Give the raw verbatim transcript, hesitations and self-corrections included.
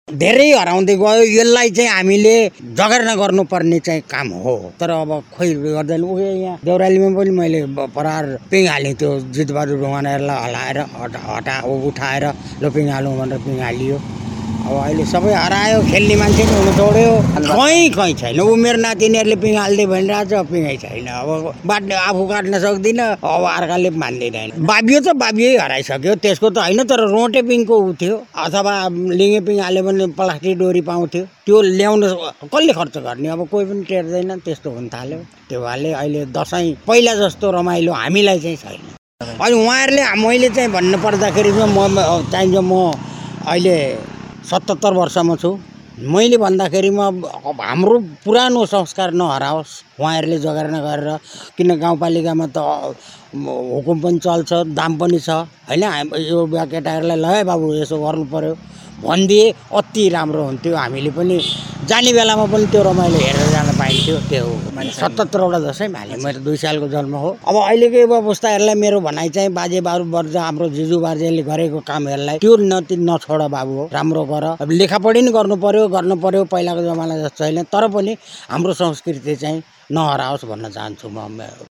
धेरै हराउँदै गयो। यसलाई चाहिँ हामीले जगेर्ना गर्नुपर्ने चाहिँ काम हो। तर अब खोइ गर्दैन। उ यहाँ देउरालीमा पनि मैले परार पिङ हालेँ, त्यो जितबहादुर ढुङ्गानाहरूलाई हलाएर हटा हटा उठाएर लो पिङ हालौँ भनेर पिङ हालियो। अब अहिले सबै हरायो, खेल्ने मान्छे पनि हुनु छोड्यो, कहीँ कहीँ छैन। ऊ मेरो नातिनीहरूले पिङ हाल्दै भनिरहेको छ, पिङै छैन। अब बाट्ने आफू काट्न सक्दिनँ, अब अर्काले मान्दैन। बाबियो त बाबियै हराइसक्यो, त्यसको त होइन। तर रोटे पिङको ऊ थियो, अथवा लिङ्गे पिङ हाल्यो भने प्लास्टिक डोरी पाउँथ्यो, त्यो ल्याउन कसले खर्च गर्ने? अब कोही पनि टेर्दैन, त्यस्तो हुन थाल्यो। त्यो भएले अहिले दसैँ पहिला जस्तो रमाइलो हामीलाई चाहिँ छैन। अनि उहाँहरूले मैले चाहिँ भन्नु पर्दाखेरि म चाहिन्छ म अहिले सतहत्तर वर्षमा छु। मैले भन्दाखेरिमा हाम्रो पुरानो संस्कार नहराओस्, उहाँहरूले जगेर्ना गरेर। किन गाउँपालिकामा त हुकुम पनि चल्छ, दाम पनि छ होइन। यो केटाहरूलाई ल है बाबु यसो गर्नु पर्यो भनिदिए अति राम्रो हुन्थ्यो। हामीले पनि जाने बेलामा पनि त्यो रमाइलो हेरेर जान पाइन्थ्यो। त्यो सतहत्तरवटा दसैँ हालेँ मेरो, दुई सालको जन्म हो। अब अहिलेको युवा पुस्ताहरूलाई मेरो भनाइ चाहिँ बाजे बाबु वर्ज हाम्रो जिजु बाजेले गरेको कामहरूलाई त्यो नति नछोड बाबु हो, राम्रो गर। अब लेखापढी नि गर्नु पर्यो गर्नु पर्यो पहिलाको जमाना जस्तो छैन। तर पनि हाम्रो संस्कृति चाहिँ नहराओस् भन्न चाहन्छु म।